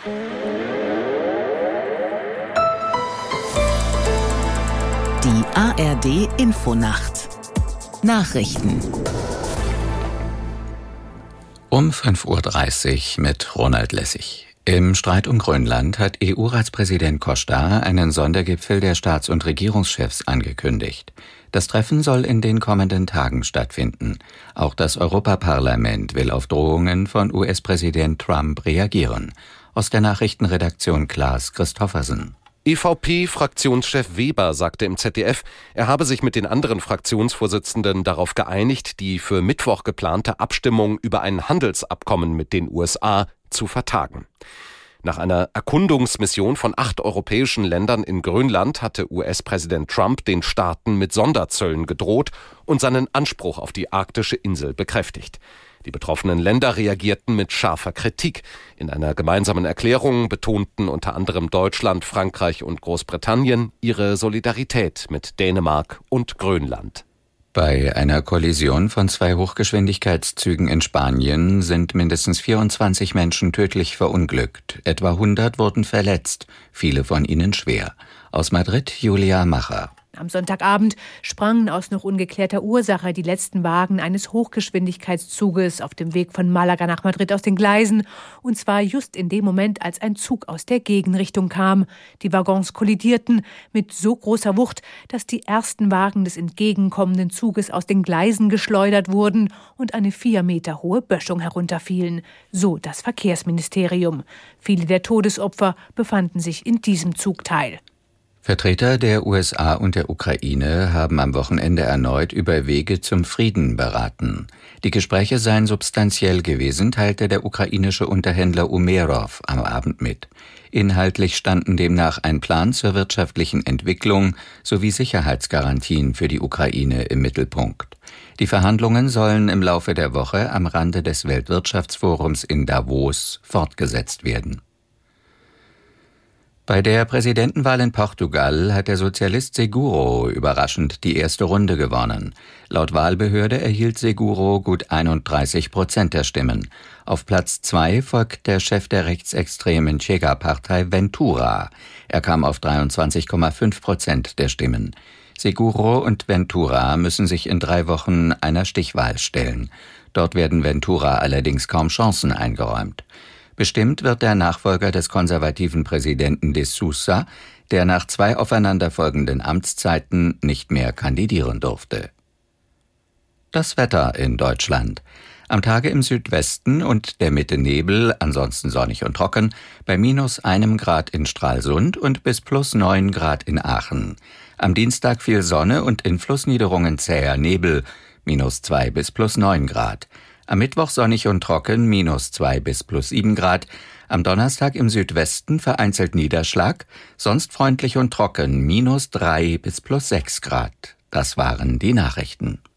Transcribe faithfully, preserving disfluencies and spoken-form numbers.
Die A R D-Infonacht. Nachrichten. Um fünf Uhr dreißig mit Ronald Lessig. Im Streit um Grönland hat E U-Ratspräsident Costa einen Sondergipfel der Staats- und Regierungschefs angekündigt. Das Treffen soll in den kommenden Tagen stattfinden. Auch das Europaparlament will auf Drohungen von U S-Präsident Trump reagieren. Aus der Nachrichtenredaktion Klaas Christoffersen. E V P-Fraktionschef Weber sagte im Z D F, er habe sich mit den anderen Fraktionsvorsitzenden darauf geeinigt, die für Mittwoch geplante Abstimmung über ein Handelsabkommen mit den U S A zu vertagen. Nach einer Erkundungsmission von acht europäischen Ländern in Grönland hatte U S-Präsident Trump den Staaten mit Sonderzöllen gedroht und seinen Anspruch auf die arktische Insel bekräftigt. Die betroffenen Länder reagierten mit scharfer Kritik. In einer gemeinsamen Erklärung betonten unter anderem Deutschland, Frankreich und Großbritannien ihre Solidarität mit Dänemark und Grönland. Bei einer Kollision von zwei Hochgeschwindigkeitszügen in Spanien sind mindestens vierundzwanzig Menschen tödlich verunglückt. Etwa hundert wurden verletzt, viele von ihnen schwer. Aus Madrid Julia Macher. Am Sonntagabend sprangen aus noch ungeklärter Ursache die letzten Wagen eines Hochgeschwindigkeitszuges auf dem Weg von Malaga nach Madrid aus den Gleisen. Und zwar just in dem Moment, als ein Zug aus der Gegenrichtung kam. Die Waggons kollidierten mit so großer Wucht, dass die ersten Wagen des entgegenkommenden Zuges aus den Gleisen geschleudert wurden und eine vier Meter hohe Böschung herunterfielen. So das Verkehrsministerium. Viele der Todesopfer befanden sich in diesem Zugteil. Vertreter der U S A und der Ukraine haben am Wochenende erneut über Wege zum Frieden beraten. Die Gespräche seien substanziell gewesen, teilte der ukrainische Unterhändler Umerov am Abend mit. Inhaltlich standen demnach ein Plan zur wirtschaftlichen Entwicklung sowie Sicherheitsgarantien für die Ukraine im Mittelpunkt. Die Verhandlungen sollen im Laufe der Woche am Rande des Weltwirtschaftsforums in Davos fortgesetzt werden. Bei der Präsidentenwahl in Portugal hat der Sozialist Seguro überraschend die erste Runde gewonnen. Laut Wahlbehörde erhielt Seguro gut einunddreißig Prozent der Stimmen. Auf Platz zwei folgt der Chef der rechtsextremen Chega-Partei Ventura. Er kam auf dreiundzwanzig Komma fünf Prozent der Stimmen. Seguro und Ventura müssen sich in drei Wochen einer Stichwahl stellen. Dort werden Ventura allerdings kaum Chancen eingeräumt. Bestimmt wird der Nachfolger des konservativen Präsidenten de Sousa, der nach zwei aufeinanderfolgenden Amtszeiten nicht mehr kandidieren durfte. Das Wetter in Deutschland. Am Tage im Südwesten und der Mitte Nebel, ansonsten sonnig und trocken, bei minus einem Grad in Stralsund und bis plus neun Grad in Aachen. Am Dienstag viel Sonne und in Flussniederungen zäher Nebel, minus zwei bis plus neun Grad. Am Mittwoch sonnig und trocken, minus zwei bis plus sieben Grad. Am Donnerstag im Südwesten vereinzelt Niederschlag, sonst freundlich und trocken, minus drei bis plus sechs Grad. Das waren die Nachrichten.